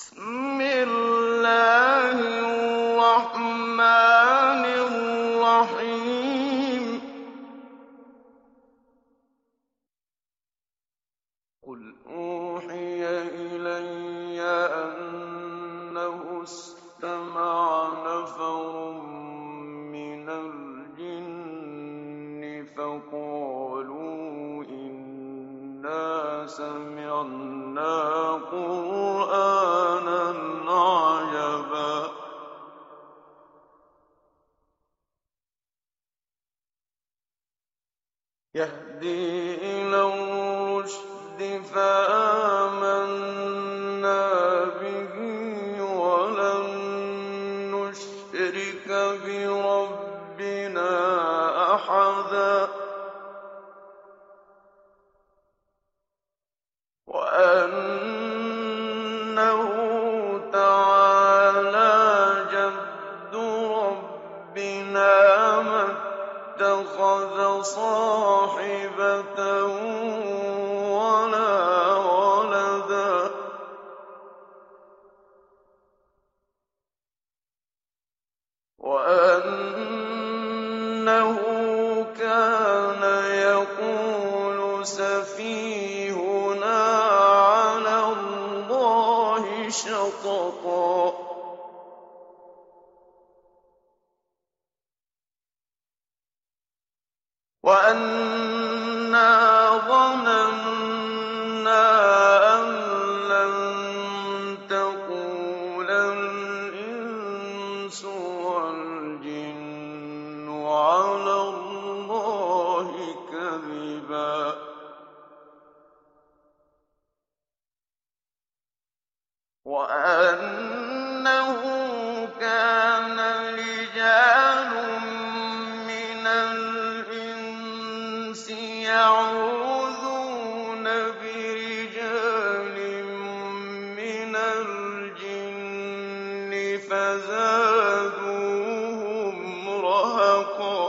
بسم الله الرحمن الرحيم قل أوحي إلي أنه استمع نفر من الجن فقالوا إنا سمعنا قرآنا عجبا يهدي إلى الرشد فآمنا به ولن نشرك بربنا أحدا وأنه تعالى جد ربنا ما اتخذ صاحبة ولا ولدا وأنه كان يقول سفيهنا على الله شططا وأنا ظننا أن لن تقول الإنس والجن على الله كذبا وأنه كان رجال من الإنس يعوذون برجال من الجن فزادوهم رهقا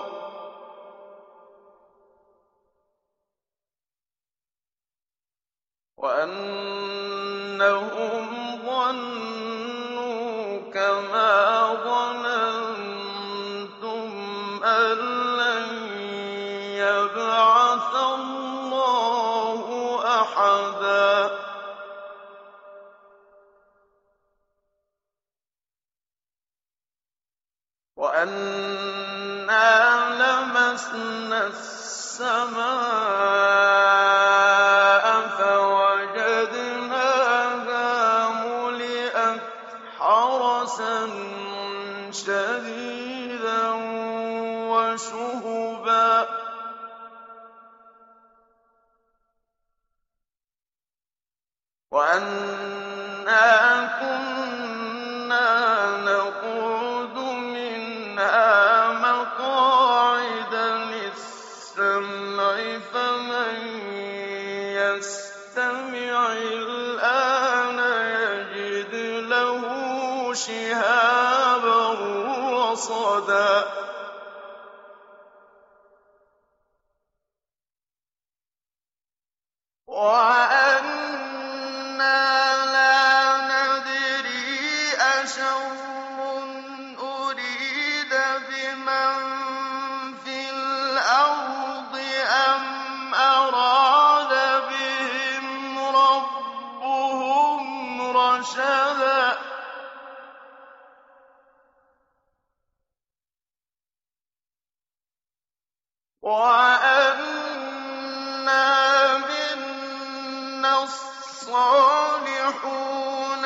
وأنهم ظنوا كما ظننتم أن لن يبعث الله أحدا وأنا لمسنا السماء فوجدناها ملئت حرسا شديدا وشهبا وأنا كنا نقعد منها مقاعد للسمع فمن يستمع الآن يجد له شهابا رصدا وأنا لا ندري أشر أريد بمن في الأرض أم أراد بهم ربهم رشدا وأنا منا الصالحون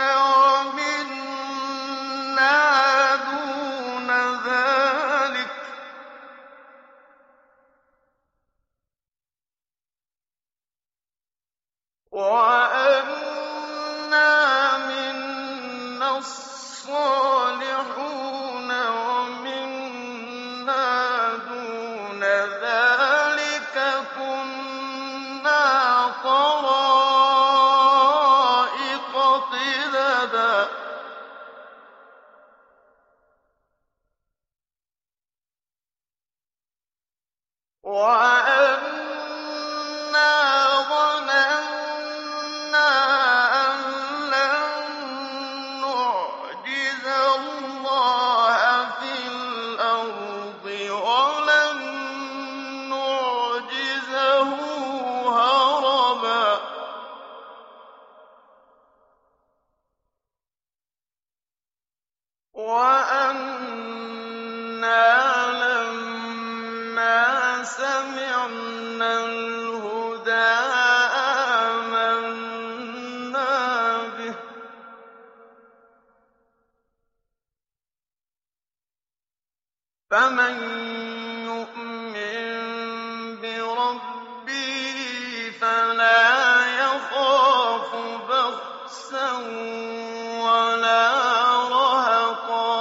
ومنا دون ذلك وأنا منا الصالحون ومنا دون ذلك كنا طرائق قددا وأنا ظننا أن لن وَأَنَّا لَمَّا سَمِعْنَا الْهُدَىٰ آمَنَّا بِهِ ۖ فَمَن يُؤْمِن بِرَبِّهِ فَلَا يَخَافُ بَخْسًا وَلَا رَهَقًا.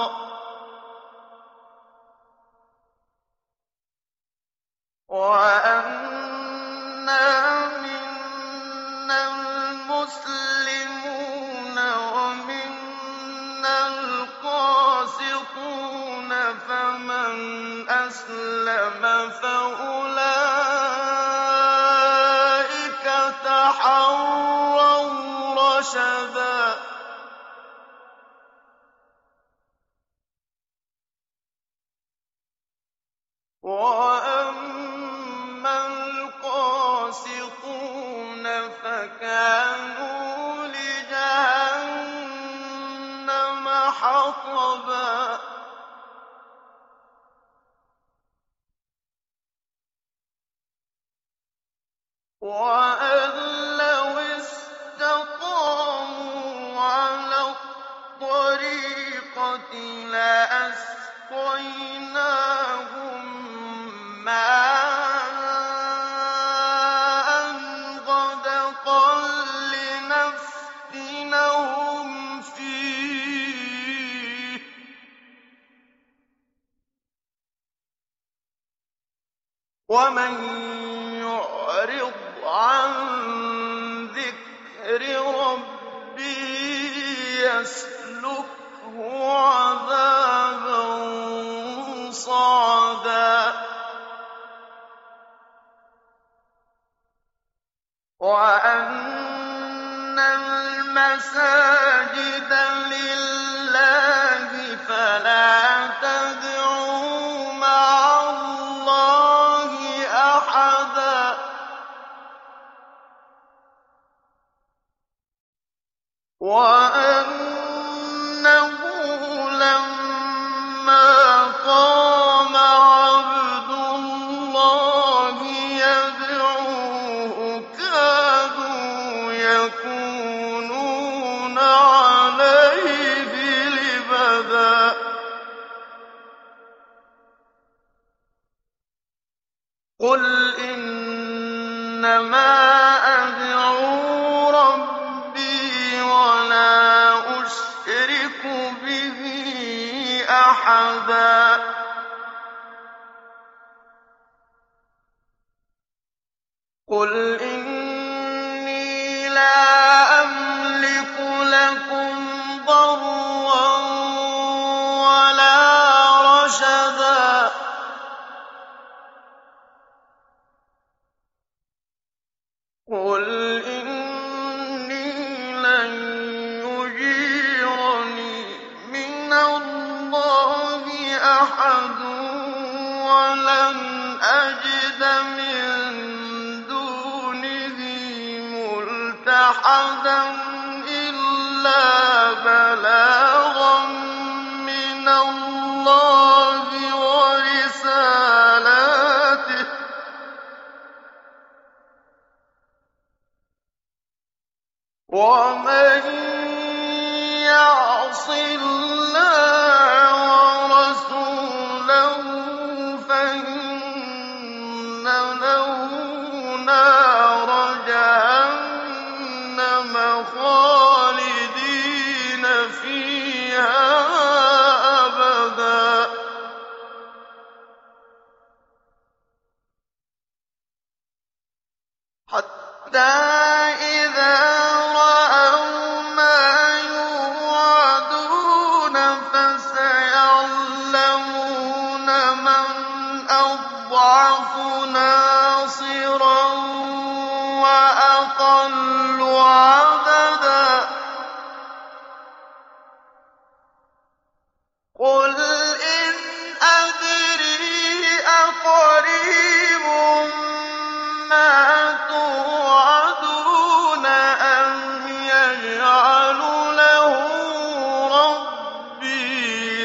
وَأَنَّا مِنَّا الْمُسْلِمُونَ وَمِنَّا الْقَاسِطُونَ ۖ فَمَنْ أَسْلَمَ فَأُولَٰئِكَ تَحَرَّوْا رَشَدًا. وَأَمَّا الْقَاسِطُونَ فَكَانُوا لِجَهَنَّمَ حَطَبًا. وَأَن لَّوْ اسْتَقَامُوا عَلَى الطَّرِيقَةِ لَأَسْقَيْنَاهُم مَّاءً غَدَقًا لِّنَفْتِنَهُمْ فِيهِ ۚ وَمَن يُعْرِضْ عَن ذِكْرِ رَبِّهِ يَسْلُكْهُ عَذَابًا صَعَدًا. وَأَنَّ الْمَسَاجِدَ لِلَّهِ فَلَا تَدْعُوا مَعَ اللَّهِ أَحَدًا. وَأَنَّهُ لَمَّا قَامَ عَبْدُ اللَّهِ يَدْعُوهُ كَادُوا يَكُونُونَ عَلَيْهِ لِبَدًا. قُلْ إِنَّمَا أَدْعُو رَبِّي وَلَا أُشْرِكُ بِهِ أَحَدًا. قُلْ إِنِّي لَا أَمْلِكُ لَكُمْ ضَرًّا وَلَا رَشَدًا. قُلْ إِنِّي لَن يُجِيرَنِي مِنَ اللَّهِ أَحَدٌ وَلَنْ أَجِدَ مِن دُونِهِ مُلْتَحَدًا إِلَّا بَلَاغًا مِّنَ اللَّهِ وَرِسَالَاتِهِ ۚ وَمَن يَعْصِ اللَّهَ وَرَسُولَهُ فَإِنَّ لَهُ نَارَ جَهَنَّمَ خَالِدِينَ فِيهَا أَبَدًا. حَتَّىٰ إِذَا رَأَوْا مَا يُوعَدُونَ فَسَيَعْلَمُونَ مَنْ أَضْعَفُ نَاصِرًا وَأَقَلُّ عَدَدًا. قُلْ إِنْ أَدْرِي أَقَرِيبٌ مَّا تُوعَدُونَ أَمْ يَجْعَلُ لَهُ رَبِّي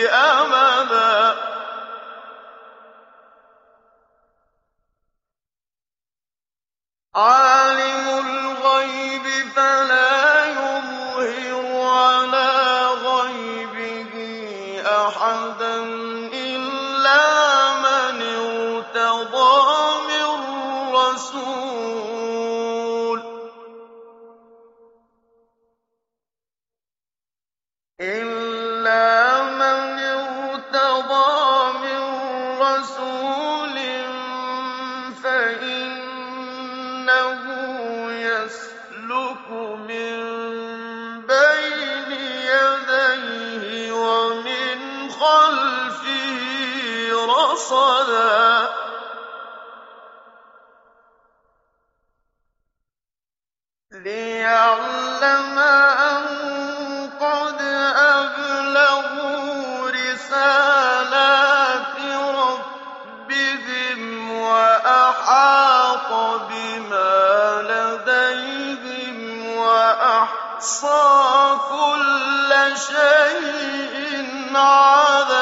لِّيَعْلَمَ أَن قَدْ أَبْلَغُوا رِسَالَاتِ رَبِّهِمْ وَأَحَاطَ بِمَا لَدَيْهِمْ وَأَحْصَىٰ كُلَّ شَيْءٍ عَدَدًا